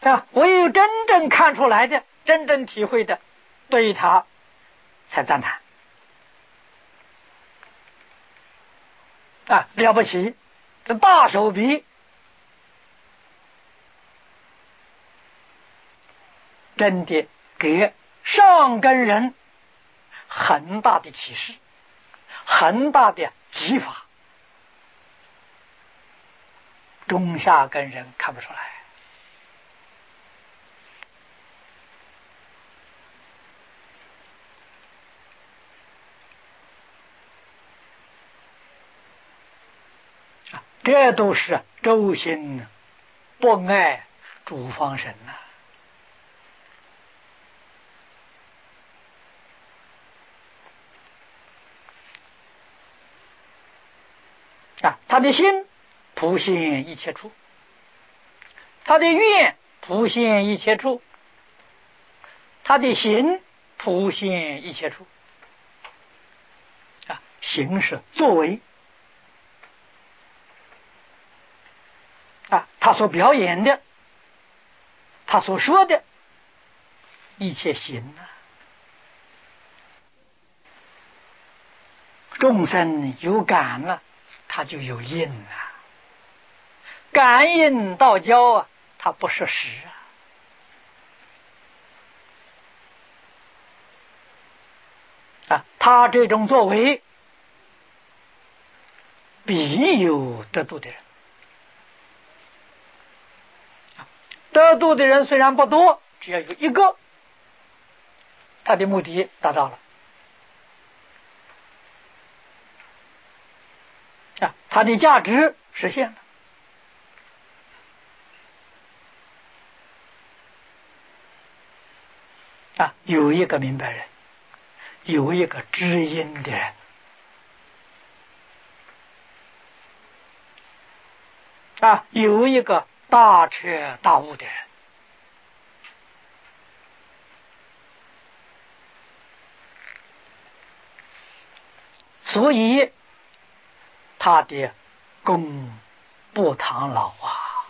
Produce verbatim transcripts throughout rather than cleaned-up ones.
啊，唯有真正看出来的，真正体会的，对他才赞叹啊，了不起，这大手笔真的给上根人很大的启示，很大的启发，中下根人看不出来。这都是周心不爱主方神呐、啊！啊，他的心普现一切处，他的愿普现一切处，他的行普现一切处。啊，行是作为。啊，他所表演的，他所说的一切行啊，众生有感了，他就有应啊，感应道交啊，他不是实啊。啊，他这种作为，必有得度的人。得度的人虽然不多，只要有一个，他的目的达到了啊，他的价值实现了啊。有一个明白人，有一个知因的人啊，有一个大彻大悟的人。所以他的功不唐老啊！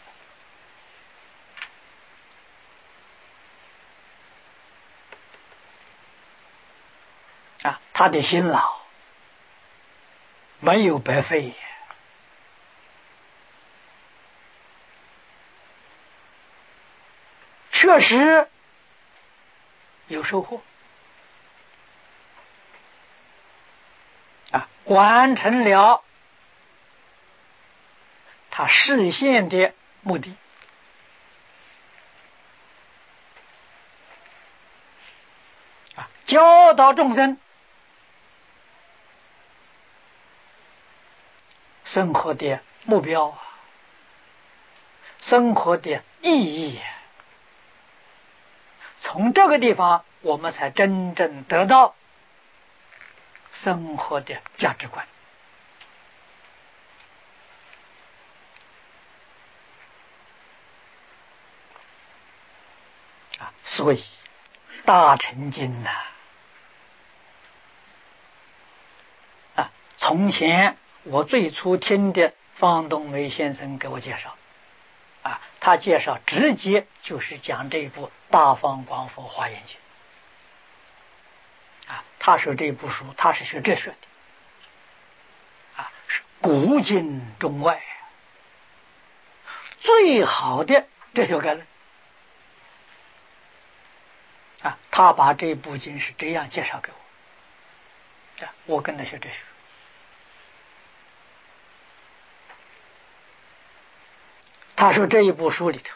啊，他的辛劳没有白费，确实有收获啊，完成了他实现的目的啊，教导众生生活的目标啊，生活的意义。从这个地方，我们才真正得到生活的价值观啊！所以大乘经呐啊，从前我最初听的方东梅先生给我介绍啊，他介绍直接就是讲这一部《大方广佛华严经》啊，他说这部书他是学哲学的啊，是古今中外最好的哲学概论啊，他把这部经是这样介绍给我啊，我跟他学哲学。他说这一部书里头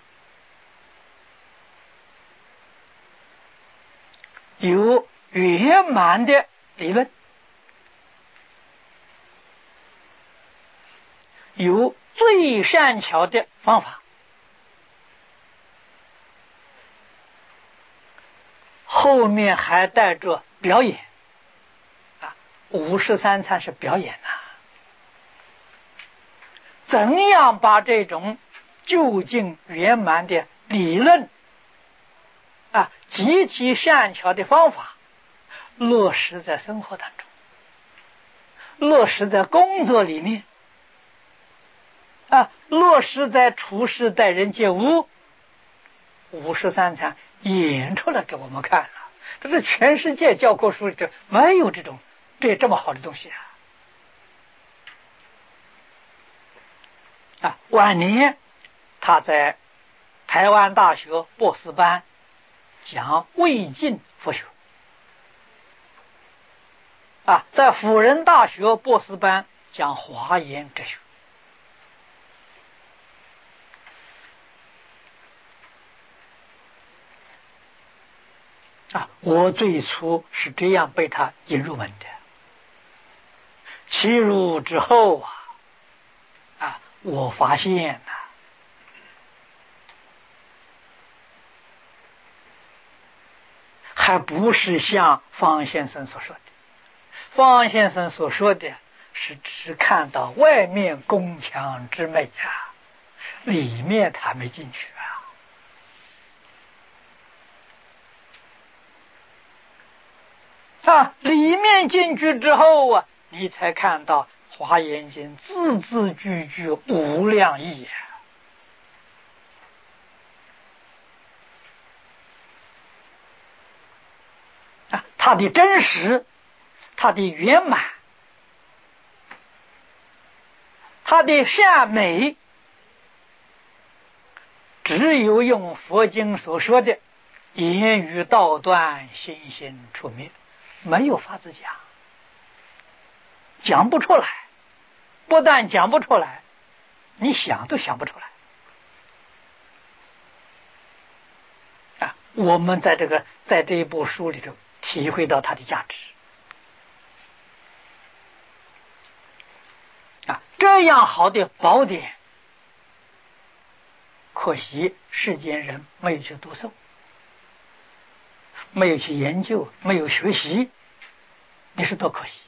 有圆满的理论，有最善巧的方法，后面还带着表演啊，五十三参是表演呐、啊。怎样把这种究竟圆满的理论啊，极其善巧的方法落实在生活当中，落实在工作里面啊，落实在处事待人接物五十三参演出来给我们看了。这是全世界教科书里头没有这种这这么好的东西啊！啊，晚年他在台湾大学博士班讲魏晋佛学，啊，在辅仁大学博士班讲华严哲学。啊，我最初是这样被他引入门的。其入之后啊，啊，我发现呐、啊，还不是像方先生所说的。方先生所说的是只看到外面宫墙之美啊，里面他没进去啊。啊，里面进去之后啊，你才看到《华严经》字字句句无量义啊！啊，它的真实，它的圆满，它的善美，只有用佛经所说的言语道断，心心处灭，没有法子讲，讲不出来。不但讲不出来，你想都想不出来。啊，我们在这个在这一部书里头体会到它的价值。啊，这样好的宝典，可惜世间人没有去读诵，没有去研究，没有学习，你说多可惜。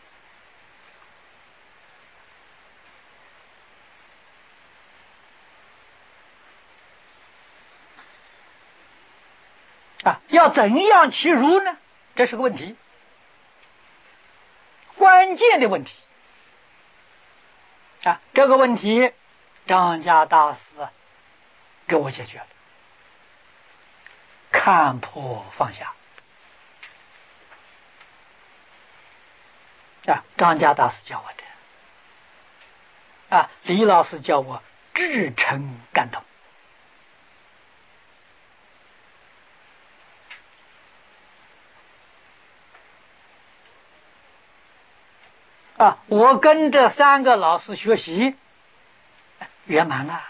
啊，要怎样其如呢？这是个问题，关键的问题。啊，这个问题张家大师给我解决了，看破放下。啊，张家大师教我的，啊，李老师教我至诚感动。啊，我跟这三个老师学习，圆满了。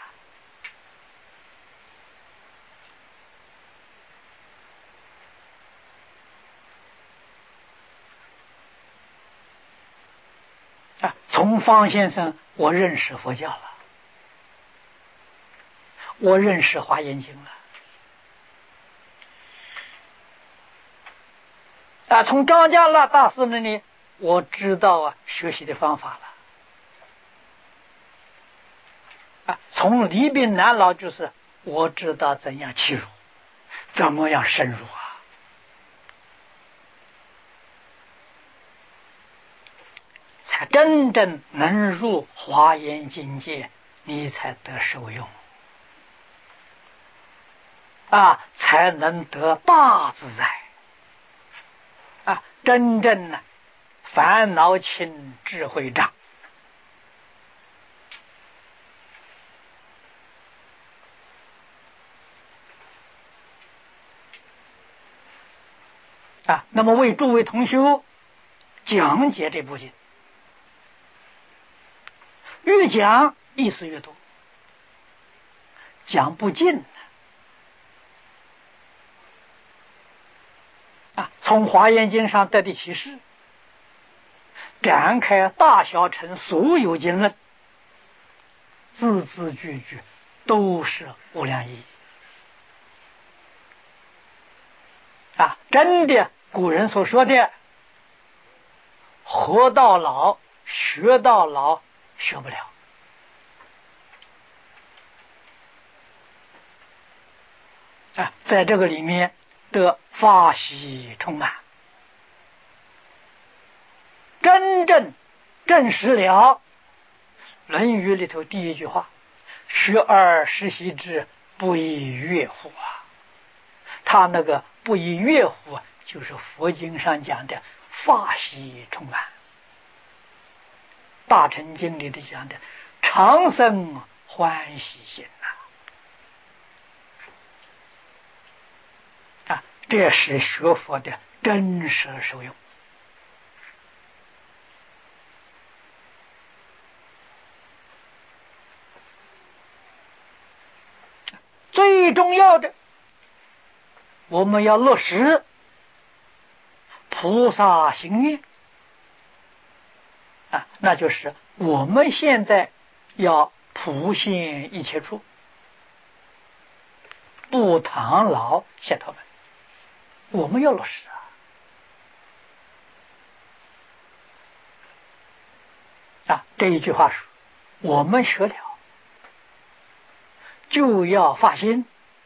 啊，从方先生我认识佛教了，我认识华严经了。啊，从张家那大师那里我知道啊学习的方法了。啊，从李炳南老就是我知道怎样切入，怎么样深入啊，才真正能入华严境界，你才得受用啊，才能得大自在啊，真正呢烦恼轻，智慧长。啊，那么为诸位同修讲解这部经，越讲意思越多，讲不尽啊！从华严经上得的启示，展开大小乘所有经论，字字句句都是无量义啊！真的，古人所说的“活到老，学到老”，学不了啊！在这个里面的法喜充满，真正证实了《论语》里头第一句话：“学而时习之，不亦说乎啊！” 他那个不亦乐乎，就是佛经上讲的法喜充满。大乘经里的讲的常生欢喜心呐、啊，这是学佛的真实受用。最重要的，我们要落实菩萨行愿啊，那就是我们现在要普现一切处，不唐劳谢他们，我们要落实啊！啊，这一句话说，我们学了就要发心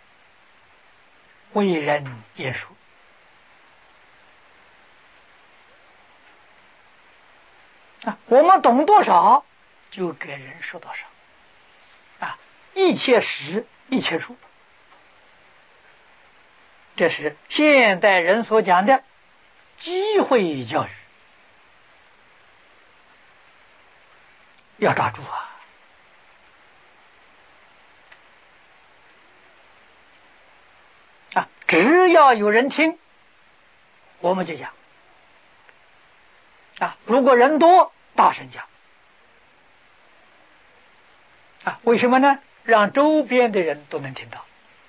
为人言说。啊，我们懂多少就给人说多少啊！一切时一切处，这是现代人所讲的机会教育，要抓住啊！啊，只要有人听，我们就讲啊。如果人多，大声讲啊。为什么呢？让周边的人都能听到。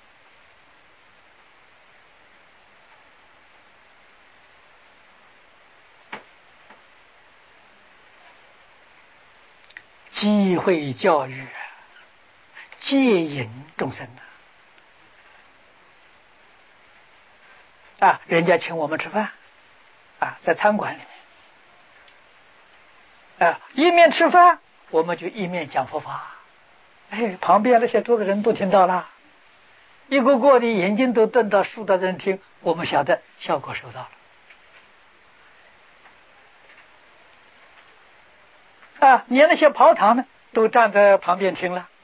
机会教育，戒引众生啊！啊，人家请我们吃饭啊，在餐馆里面啊，一面吃饭，我们就一面讲佛法。哎，旁边那些桌子人都听到了，一个个的眼睛都瞪到竖到人听，我们晓得效果收到了。啊，连那些跑堂呢，都站在旁边听了。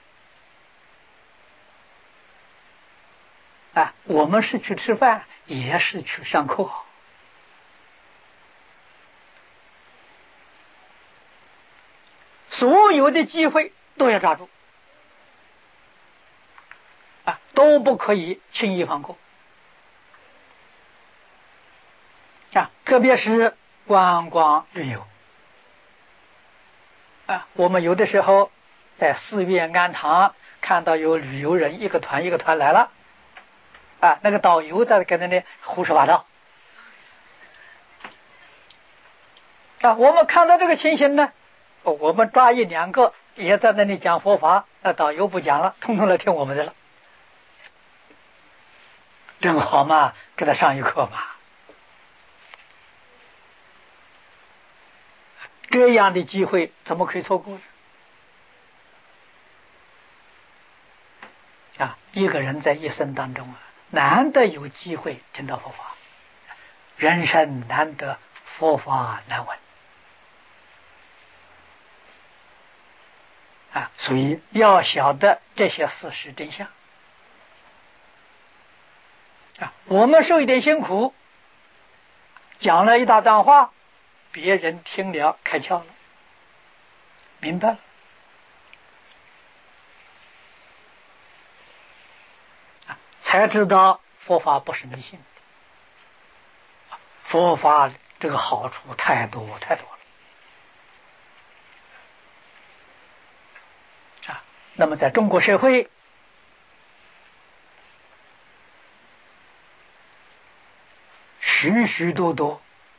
啊，我们是去吃饭，也是去上课。所有的机会都要抓住，啊，都不可以轻易放过。啊，特别是观光旅游。啊，我们有的时候在寺院庵堂看到有旅游人一个团一个团来了，啊，那个导游在跟那里胡说八道。啊，我们看到这个情形呢，我们抓一两个也在那里讲佛法，那导游不讲了，通通来听我们的了，正好嘛，给他上一课嘛。这样的机会怎么可以错过呢？啊，一个人在一生当中啊，难得有机会听到佛法，人生难得佛法难闻啊，所以要晓得这些事实真相啊。我们受一点辛苦，讲了一大段话，别人听了开窍了，明白了。才知道佛法不是迷信的，佛法这个好处太多太多了啊！那么在中国社会，许许多多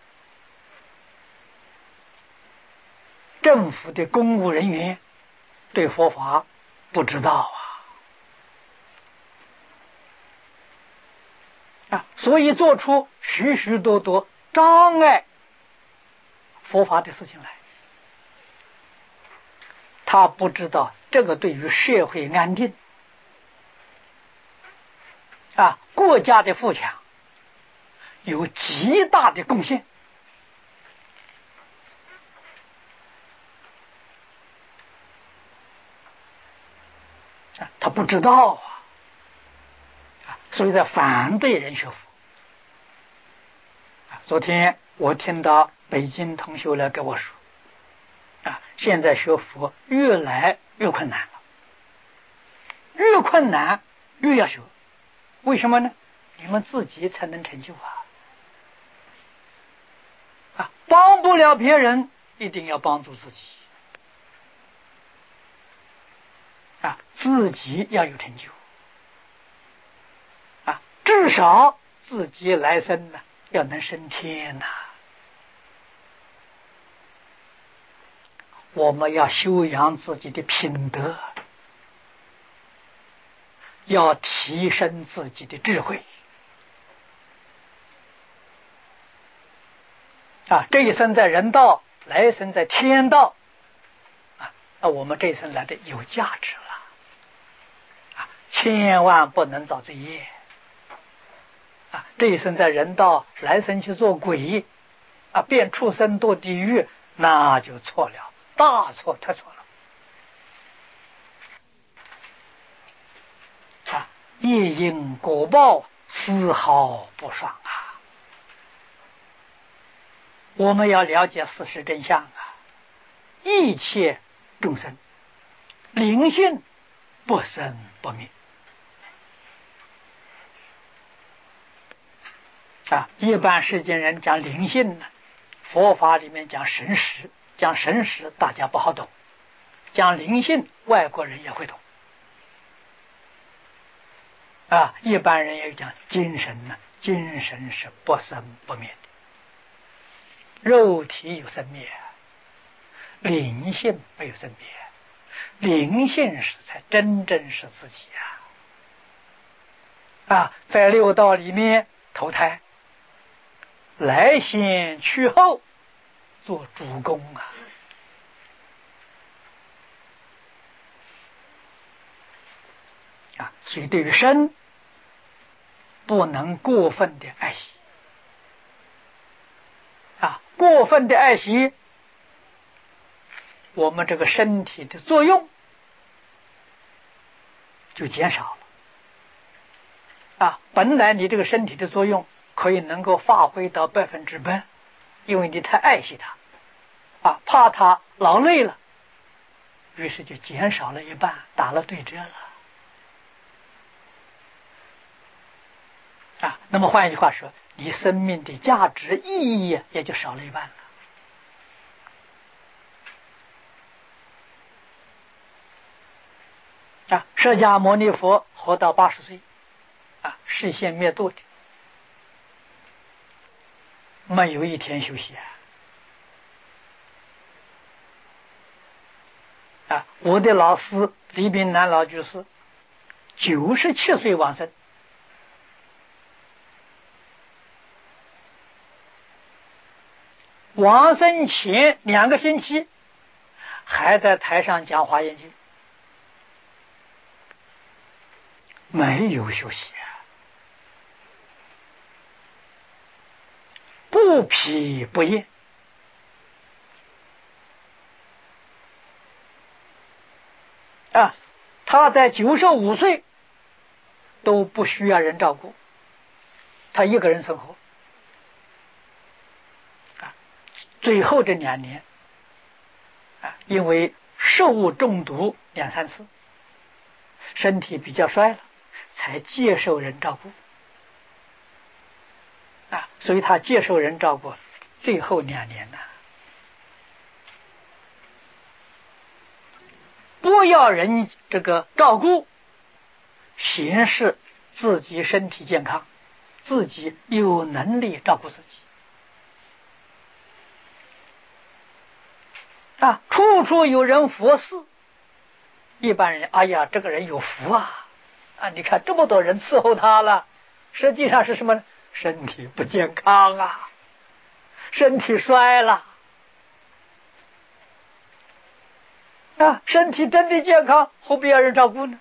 政府的公务人员对佛法不知道啊。啊，所以做出许许多多障碍佛法的事情来，他不知道这个对于社会安定啊，国家的富强有极大的贡献啊，他不知道啊。 所以在反对人学佛。昨天我听到北京同学来跟我说，啊，现在学佛越来越困难了，越困难越要学，为什么呢？你们自己才能成就啊！啊，帮不了别人，一定要帮助自己，啊，自己要有成就，啊，至少自己来生呢，要能升天呐、啊。我们要修养自己的品德，要提升自己的智慧。啊，这一生在人道，来生在天道，啊，那我们这一生来的有价值了，啊，千万不能造罪业，啊，这一生在人道，来生去做鬼，啊，变畜生堕地狱，那就错了，大错特错了，啊，业因果报丝毫不爽啊！我们要了解事实真相啊！一切众生灵性不生不灭啊！一般世间人讲灵性呢，佛法里面讲神识，讲神识大家不好懂，讲灵性外国人也会懂啊！一般人也讲精神呢，精神是不生不灭的。肉体有生灭，灵性没有生灭，灵性是才真正是自己啊！啊，在六道里面投胎，来先去后，做主公啊！啊，所以对于身不能过分的爱惜。啊，过分的爱惜，我们这个身体的作用就减少了。啊，本来你这个身体的作用可以能够发挥到百分之百，因为你太爱惜它，啊，怕它劳累了，于是就减少了一半，打了对折了。啊，那么换一句话说，你生命的价值意义也就少了一半了。啊，释迦牟尼佛活到八十岁，啊，示现灭度的，没有一天休息啊！啊，我的老师李炳南老居士，九十七岁往生，往生前两个星期还在台上讲华严经。没有休息啊，不疲不厌啊！他在九十五岁都不需要人照顾，他一个人生活啊。最后这两年啊，因为食物中毒两三次，身体比较衰了，才接受人照顾啊，所以他接受人照顾最后两年呢，不要人这个照顾，显示自己身体健康，自己有能力照顾自己啊，处处有人服侍。一般人，哎呀，这个人有福啊！啊，你看这么多人伺候他了，实际上是什么呢？身体不健康啊，身体衰了啊，身体真的健康，何必要人照顾呢？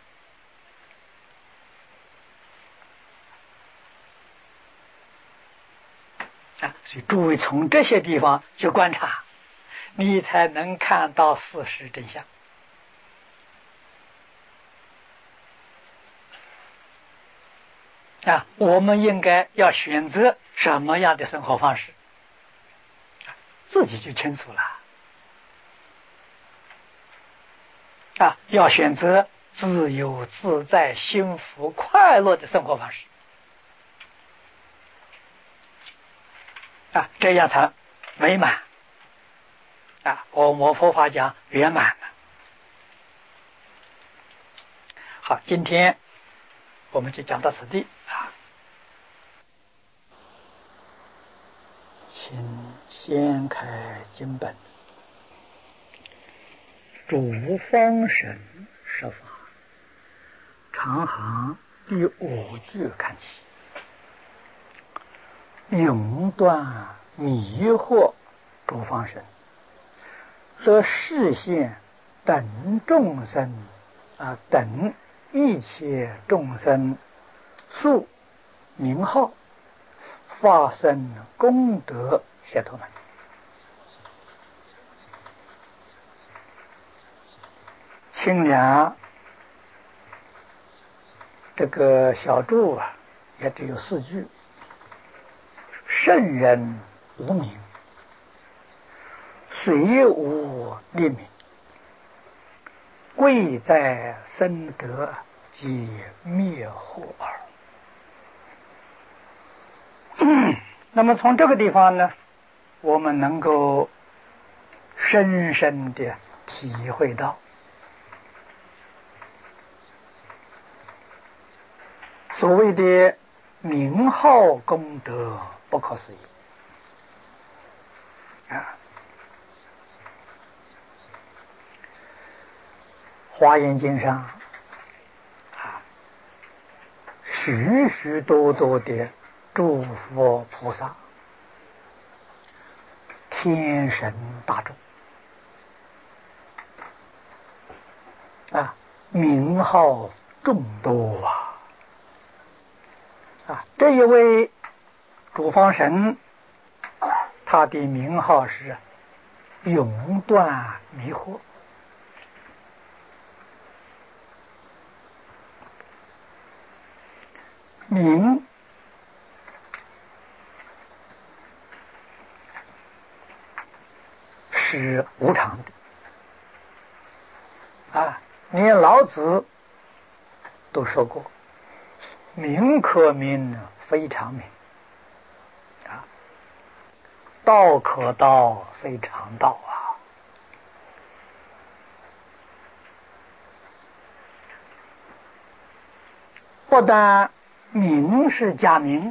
啊，所以诸位从这些地方去观察，你才能看到事实真相。 啊，我们应该要选择什么样的生活方式，自己就清楚了。啊，要选择自由自在、幸福快乐的生活方式，啊，这样才美满。啊，我们佛法讲圆满了。好，今天我们就讲到此地啊，请掀开经本，主方神说法，长行第五句看起，永断迷惑诸方神，得示现等众生啊，等一切众生数名号，发生功德解脱门。清凉这个小注啊，也只有四句：圣人无名，虽无立名，贵在生得及灭惑耳。那么从这个地方呢，我们能够深深的体会到所谓的名号功德不可思议啊！华严经上啊，许许多多的诸佛菩萨、天神大众啊，名号众多啊！啊，这一位主方神，他的名号是永断迷惑。名是无常的啊，连老子都说过，名可名，非常名啊，道可道，非常道啊。不但名是假名，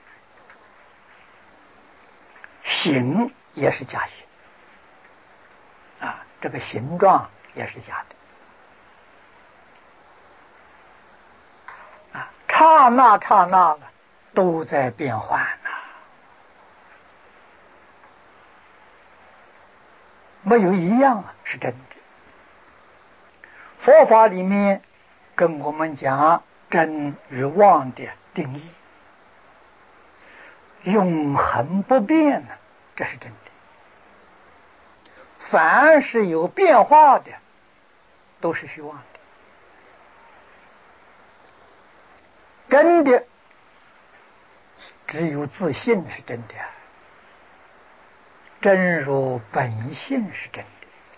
形也是假形啊，这个形状也是假的啊，刹那刹那的都在变换呐、啊，没有一样是真的。佛法里面跟我们讲真与妄的定义，永恒不变呢，这是真的。凡是有变化的，都是虚妄的。真的只有自信是真的，真如本性是真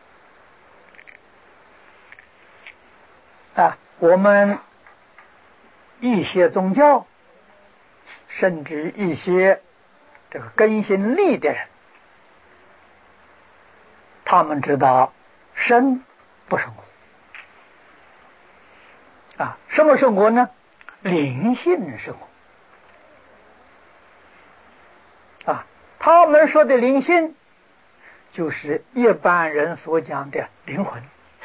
的啊。我们一些宗教，甚至一些这个根性利的人，他们知道生不生活啊，什么生活呢？灵性生活啊。他们说的灵性，就是一般人所讲的灵魂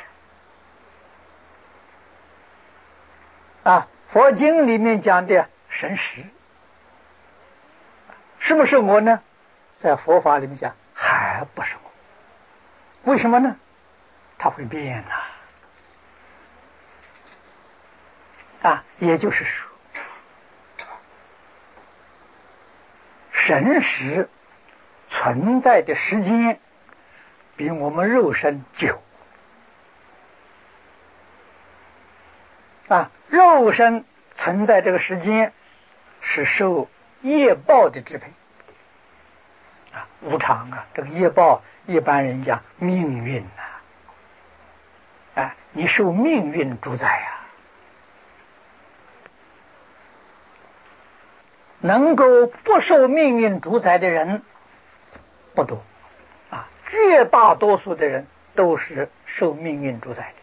啊。佛经里面讲的神识，什么生活呢？在佛法里面讲还不生活。为什么呢？它会变呐、啊。啊，也就是说，神识存在的时间比我们肉身久啊，肉身存在这个时间是受业报的支配啊，无常啊，这个业报一般人讲命运呐、啊，啊，你受命运主宰呀、啊。能够不受命运主宰的人不多啊，绝大多数的人都是受命运主宰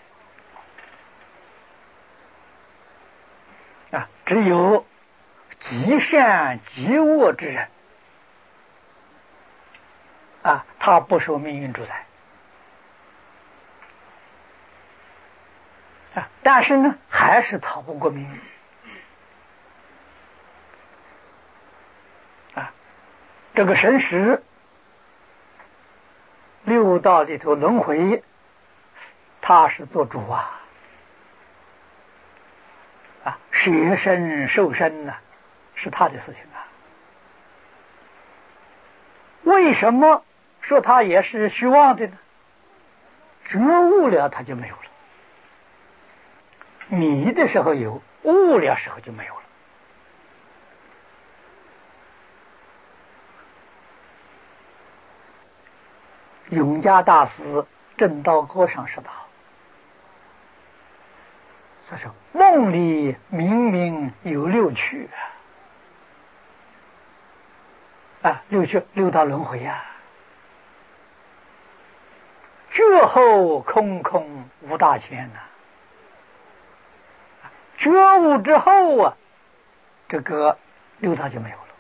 的啊，只有极善极恶之人啊，他不受命运主宰啊，但是呢，还是逃不过命运。这个神识六道里头轮回，他是做主啊，啊，舍身受身呢、啊，是他的事情啊。为什么说他也是虚妄的呢？觉悟了，他就没有了；迷的时候有，悟了时候就没有了。永嘉大师正道歌上说得好，他说梦里明明有六趣啊，啊，六趣六道轮回啊，觉后空空无大千呐、啊，觉悟之后啊，这个六道就没有了。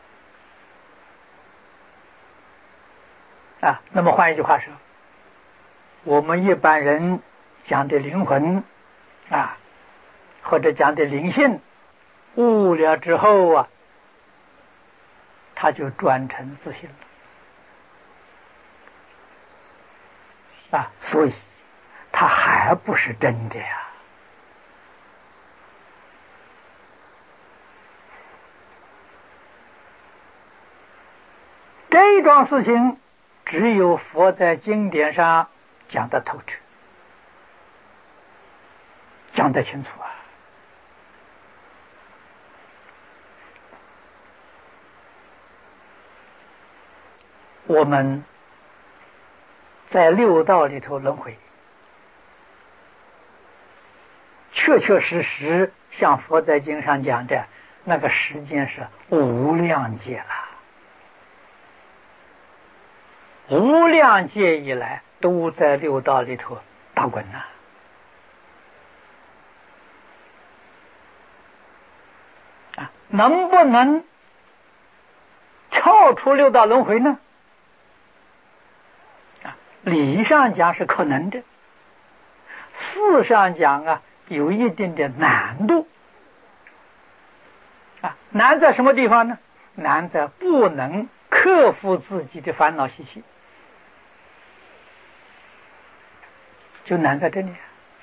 啊，那么换一句话说，我们一般人讲的灵魂啊，或者讲的灵性，悟了之后啊，他就转成自性了啊，所以他还不是真的呀。这桩事情只有佛在经典上讲得透彻，讲得清楚啊。我们在六道里头轮回，确确实实像佛在经上讲的，那个时间是无量劫了。无量劫以来都在六道里头打滚呐、啊，啊，能不能跳出六道轮回呢？啊，理上讲是可能的，事上讲啊，有一定的难度。啊，难在什么地方呢？难在不能克服自己的烦恼习气。就难在这里，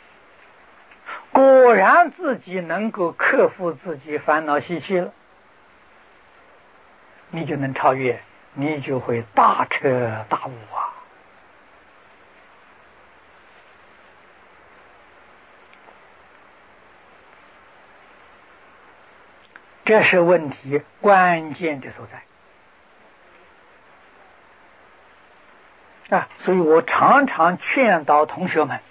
果然自己能够克服自己烦恼习气了，你就能超越，你就会大彻大悟啊！这是问题关键的所在啊！所以我常常劝导同学们，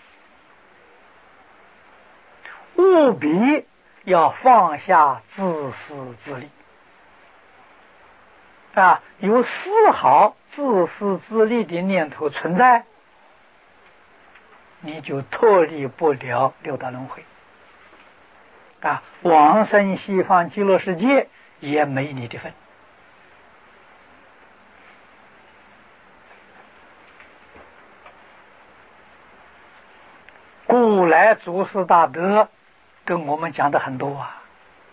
务必要放下自私自利啊！有丝毫自私自利的念头存在，你就脱离不了六道轮回啊！往生西方极乐世界也没你的份。古来祖师大德跟我们讲的很多啊，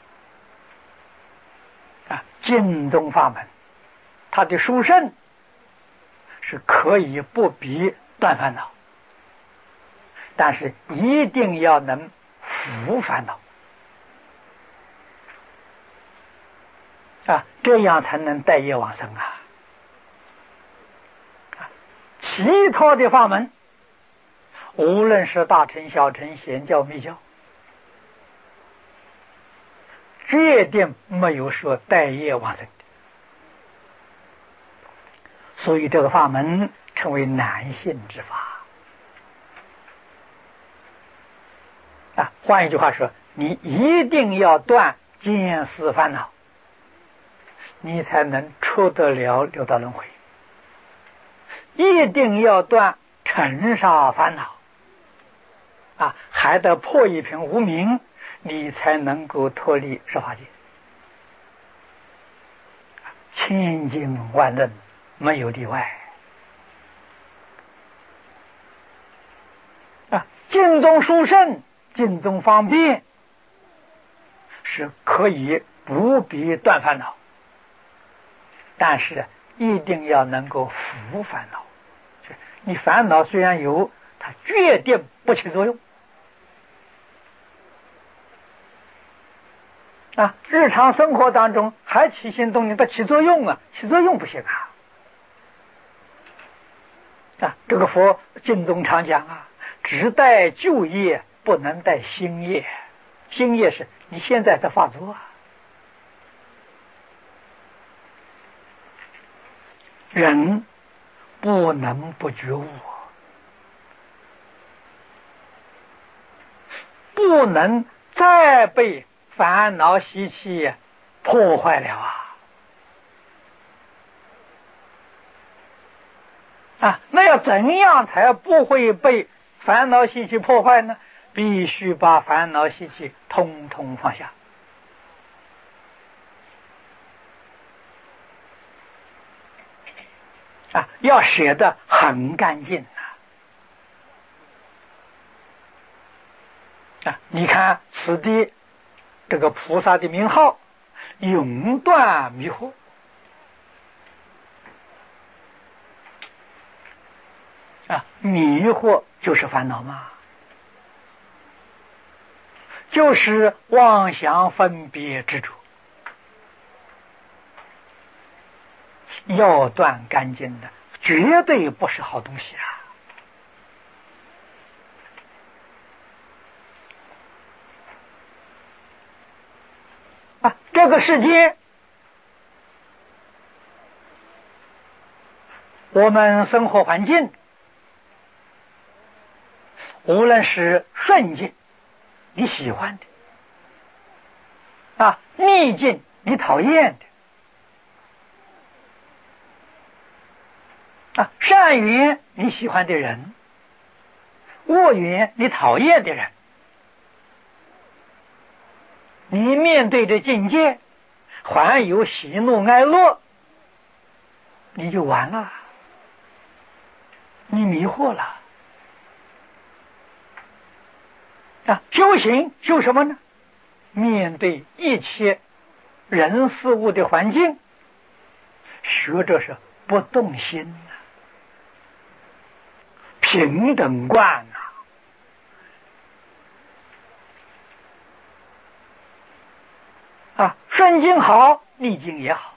啊，净宗法门，他的殊胜是可以不必断烦恼，但是一定要能伏烦恼啊，这样才能带业往生啊。其他的法门，无论是大乘小乘显教密教，只决定没有说待业往生的，所以这个法门称为难信之法啊。换一句话说，你一定要断见思烦恼，你才能出得了六道轮回；一定要断尘沙烦恼啊，还得破一品无明，你才能够脱离十法界。千经万论，没有例外啊！净宗殊胜，净宗方便，是可以不必断烦恼，但是一定要能够伏烦恼。你烦恼虽然有，它决定不起作用啊！日常生活当中还起心动念，它起作用啊，起作用不行啊！啊，这个佛经中常讲啊，只带旧业，不能带新业。新业是你现在在发作啊。人不能不觉悟，不能再被烦恼习气破坏了啊！啊，那要怎样才不会被烦恼习气破坏呢？必须把烦恼习气通通放下啊！要写得很干净啊！啊，你看此地这个菩萨的名号，永断迷惑。啊，迷惑就是烦恼嘛，就是妄想分别执着，要断干净的，绝对不是好东西啊！啊，这个世界，我们生活环境，无论是顺境你喜欢的啊，逆境你讨厌的啊，善缘你喜欢的人，恶缘你讨厌的人，你面对着境界还有喜怒哀乐，你就完了，你迷惑了啊！修行修什么呢？面对一切人事物的环境，学着是不动心啊，平等观啊！啊，顺境好，逆境也好，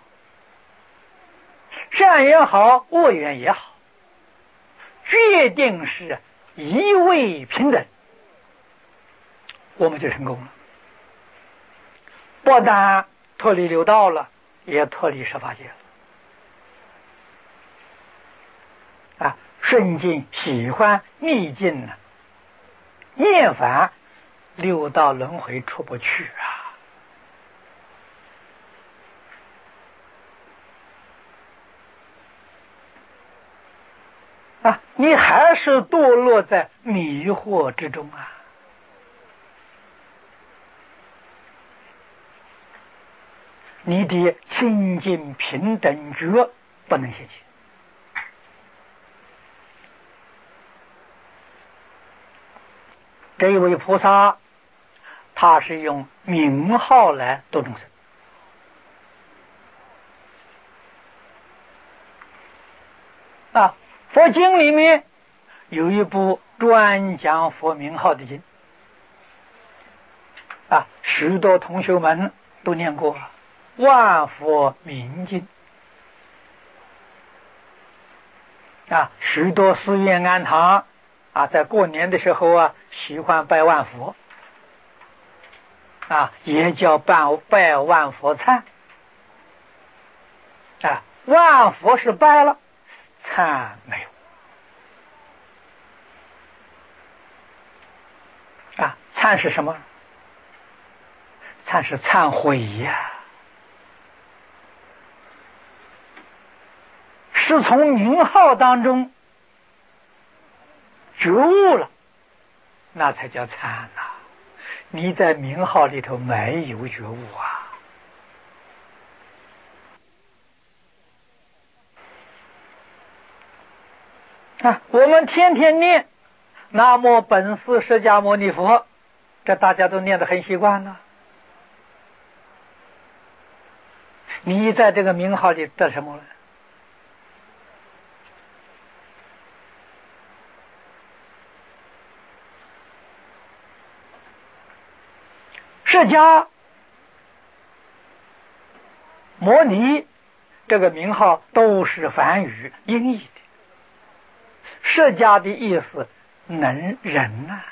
善缘好，恶缘也好，决定是一味平等，我们就成功了。不但脱离六道了，也脱离十法界了啊！顺境喜欢，逆境呢厌烦，六道轮回出不去啊！啊，你还是堕落在迷惑之中啊！你的清净平等觉不能现起这一位菩萨，他是用名号来度众生啊。佛经里面有一部专讲佛名号的经啊，许多同学们都念过万佛明经啊，许多寺院庵堂啊，在过年的时候啊，喜欢拜万佛啊，也叫拜拜万佛忏。啊，万佛是拜了，忏没有。啊，忏是什么？忏是忏悔呀，是从名号当中觉悟了，那才叫忏呐。你在名号里头没有觉悟啊！啊，我们天天念南无本师释迦牟尼佛，这大家都念得很习惯了。你在这个名号里得什么了？释迦牟尼这个名号都是梵语音译的。释迦的意思能仁啊，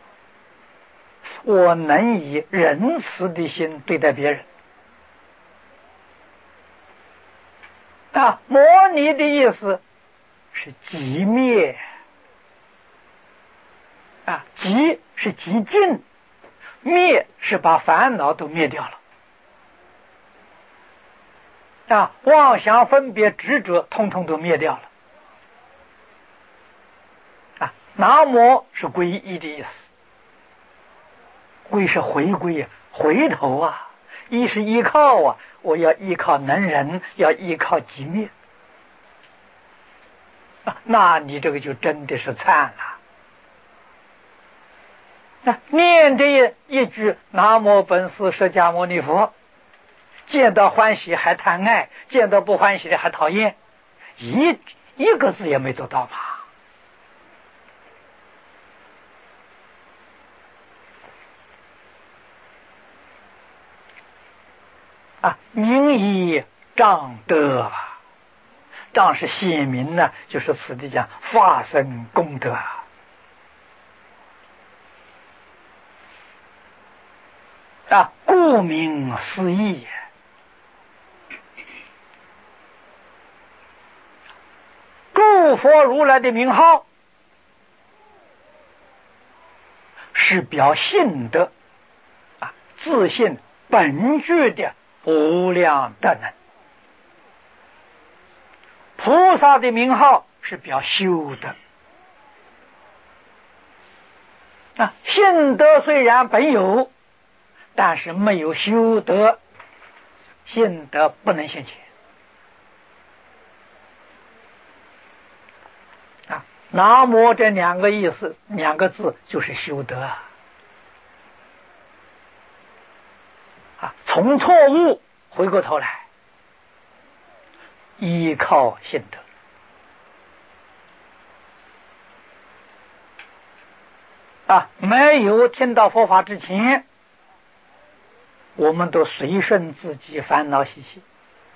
我能以仁慈的心对待别人。啊，摩尼的意思是极灭啊，极是极尽，灭是把烦恼都灭掉了啊，妄想分别执着通通都灭掉了啊。南无是皈依的意思，皈是回归啊，回头啊，依是依靠啊，我要依靠能仁，要依靠极灭啊，那你这个就真的是惨了。那念这一句南无本师释迦牟尼佛，见到欢喜还贪爱，见到不欢喜的还讨厌，一一个字也没做到吧？啊，名以彰德，彰是显明呢，就是此地讲发生功德。啊，顾名思义，诸佛如来的名号是表信德啊，自信本具的无量德能。菩萨的名号是表修德啊，信德虽然本有，但是没有修德，信德不能现前啊。南无这两个意思，两个字就是修德啊，从错误回过头来依靠信德啊，没有听到佛法之前，我们都随顺自己烦恼习气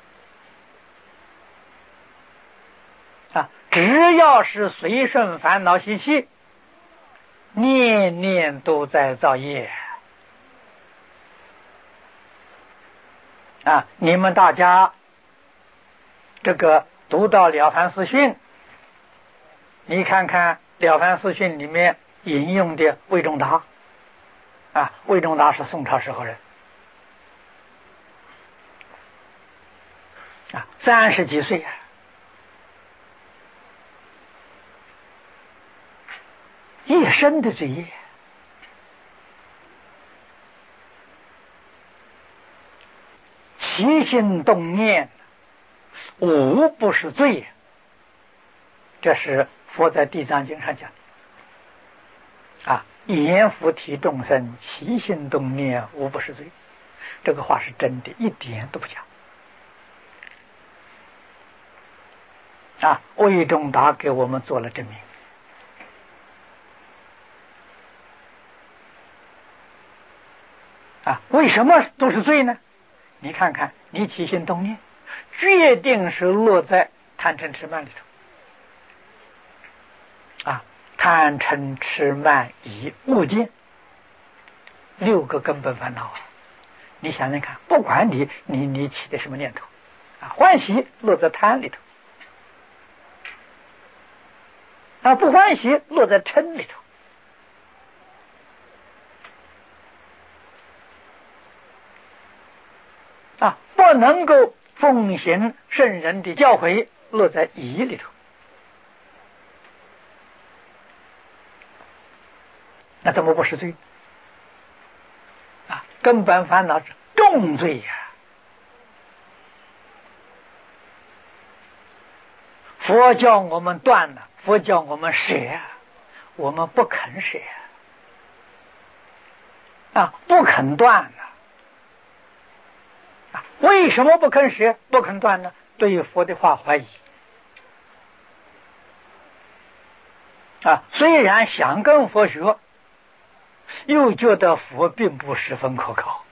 啊，只要是随顺烦恼习气，念念都在造业啊。你们大家这个读到了凡四训，你看看了凡四训里面引用的魏仲达啊，魏仲达是宋朝时候人啊，三十几岁啊，一生的罪业，起心动念无不是罪，这是佛在地藏经上讲的啊，言福体众生，起心动念无不是罪，这个话是真的，一点都不假啊。魏仲达给我们做了证明啊，为什么都是罪呢？你看看，你起心动念，决定是落在贪嗔痴慢里头啊。贪嗔痴慢疑恶见，六个根本烦恼啊。 你想想看，不管你你你起的什么念头，啊，欢喜落在贪里头，啊，不欢喜落在嗔里头，啊，不能够奉行圣人的教诲，落在疑里头。那怎么不是罪？啊，根本烦恼是重罪呀、啊！佛教我们断了，佛教我们舍，我们不肯舍啊，不肯断了啊！为什么不肯舍、不肯断呢？对佛的话怀疑啊！虽然想跟佛学，又觉得佛并不十分可靠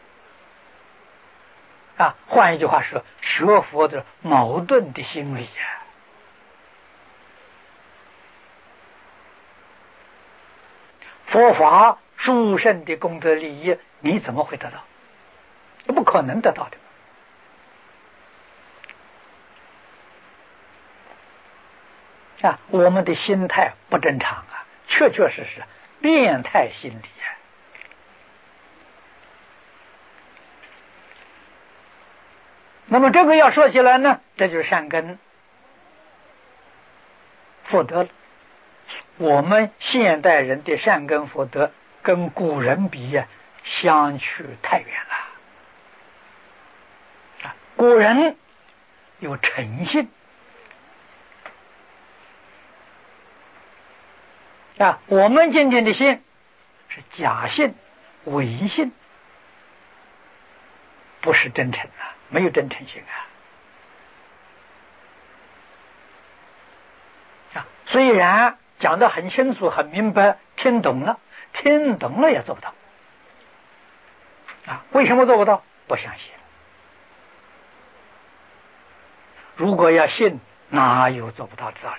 啊！换一句话说，学佛的矛盾的心理呀、啊！佛法殊胜的功德利益，你怎么会得到？不可能得到的啊！我们的心态不正常啊，确确实实变态心理啊！那么这个要说起来呢，这就是善根福德了。我们现代人的善根福德跟古人比呀、啊，相去太远了。啊，古人有诚信啊，我们今天的信是假信、伪信，不是真诚啊，没有真诚性啊。啊，虽然讲得很清楚、很明白，听懂了，听懂了也做不到啊！为什么做不到？不相信。如果要信，哪有做不到的道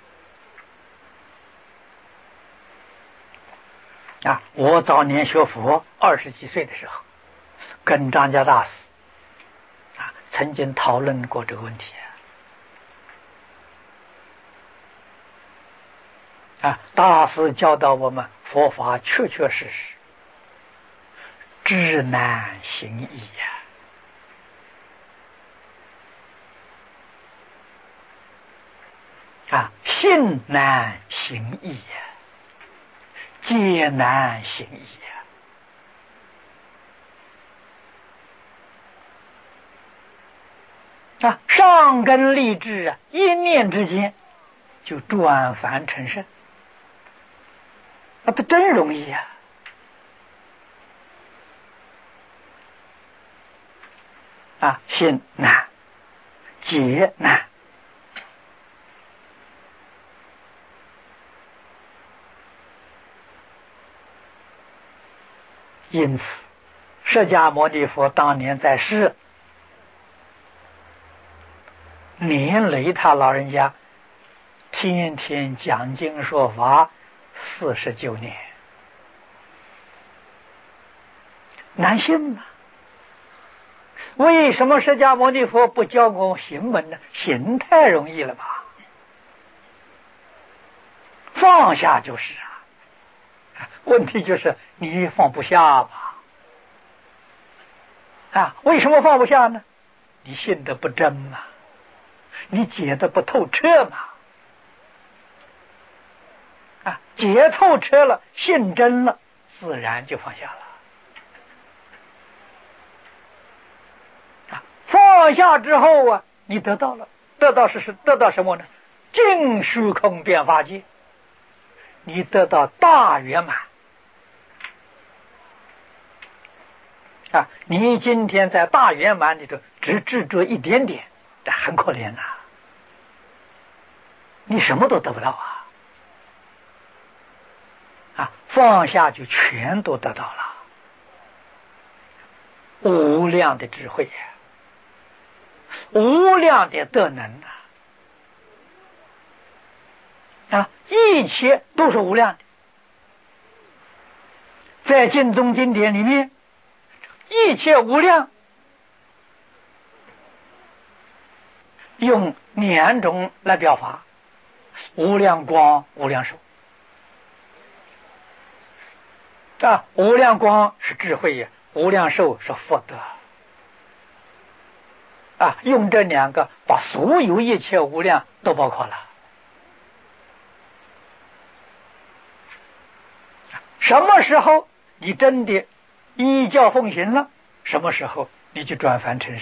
理啊？我早年学佛，二十几岁的时候，跟张家大师啊曾经讨论过这个问题。啊，大师教导我们，佛法确确实实知难行易呀、啊，啊，信难行易呀、啊，戒难行易呀、啊，啊，上根立志啊，一念之间就转凡成圣。啊，这真容易呀、啊！啊，信难，解难。因此，释迦牟尼佛当年在世，连累他老人家天天讲经说法四十九年，难信吗？为什么释迦牟尼佛不教我行门呢？行太容易了吧，放下就是啊。问题就是你放不下吧？啊，为什么放不下呢？你信得不真嘛，你解得不透彻嘛。啊，解透彻了，信真了，自然就放下了。啊，放下之后啊，你得到了，得到是是得到什么呢？尽虚空遍法界，你得到大圆满。啊，你今天在大圆满里头只执着一点点，这很可怜呐、啊，你什么都得不到啊。啊，放下就全都得到了，无量的智慧呀、啊，无量的德能啊，啊，一切都是无量的。在经宗经典里面， 一切无量，用两种来表法：无量光、无量寿。啊，无量光是智慧呀，无量寿是福德。啊，用这两个把所有一切无量都包括了。什么时候你真的依教奉行了，什么时候你就转凡成圣。